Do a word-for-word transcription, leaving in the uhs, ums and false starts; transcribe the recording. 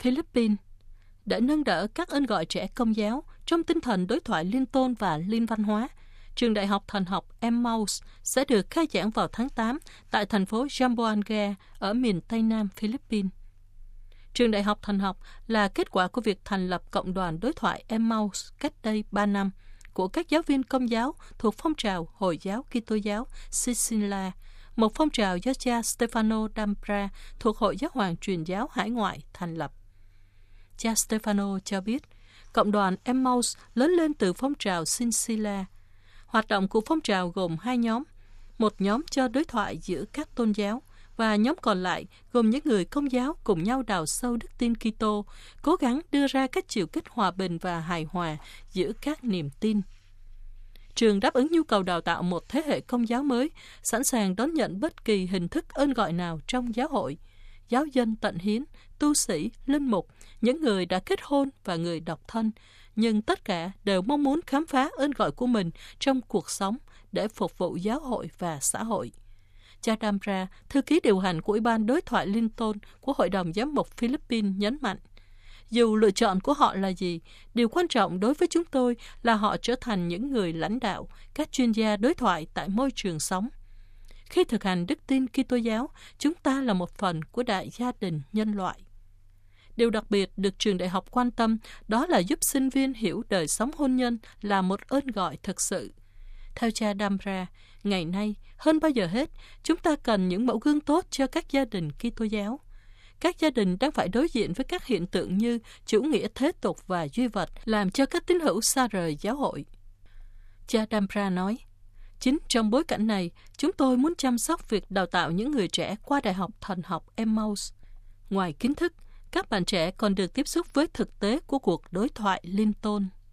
Philippines. Để nâng đỡ các ơn gọi trẻ Công giáo trong tinh thần đối thoại liên tôn và liên văn hóa, trường đại học thần học Emmaus sẽ được khai giảng vào tháng tám tại thành phố Zamboanga ở miền Tây Nam Philippines. Trường đại học thần học là kết quả của việc thành lập cộng đoàn đối thoại Emmaus cách đây ba năm của các giáo viên Công giáo thuộc phong trào Hồi giáo Kitô giáo Sicila, một phong trào do cha Stefano Dambra thuộc Hội Giáo hoàng Truyền giáo Hải ngoại thành lập. Cha Stefano cho biết, cộng đoàn Emmaus lớn lên từ phong trào Sicila. Hoạt động của phong trào gồm hai nhóm, một nhóm cho đối thoại giữa các tôn giáo và nhóm còn lại gồm những người Công giáo cùng nhau đào sâu đức tin Kitô, cố gắng đưa ra các chiều kích hòa bình và hài hòa giữa các niềm tin. Trường đáp ứng nhu cầu đào tạo một thế hệ Công giáo mới, sẵn sàng đón nhận bất kỳ hình thức ơn gọi nào trong giáo hội, giáo dân tận hiến, tu sĩ, linh mục, những người đã kết hôn và người độc thân, nhưng tất cả đều mong muốn khám phá ơn gọi của mình trong cuộc sống để phục vụ giáo hội và xã hội. Cha Dambra, thư ký điều hành của Ủy ban Đối thoại Liên tôn của Hội đồng Giám mục Philippines nhấn mạnh, dù lựa chọn của họ là gì, điều quan trọng đối với chúng tôi là họ trở thành những người lãnh đạo, các chuyên gia đối thoại tại môi trường sống. Khi thực hành đức tin Kitô giáo, chúng ta là một phần của đại gia đình nhân loại. Điều đặc biệt được trường đại học quan tâm đó là giúp sinh viên hiểu đời sống hôn nhân là một ơn gọi thực sự. Theo cha Dambra, ngày nay, hơn bao giờ hết, chúng ta cần những mẫu gương tốt cho các gia đình Kitô giáo. Các gia đình đang phải đối diện với các hiện tượng như chủ nghĩa thế tục và duy vật, làm cho các tín hữu xa rời giáo hội. Cha Dambra nói, chính trong bối cảnh này, chúng tôi muốn chăm sóc việc đào tạo những người trẻ qua Đại học Thần học Emmaus. Ngoài kiến thức, các bạn trẻ còn được tiếp xúc với thực tế của cuộc đối thoại liên tôn.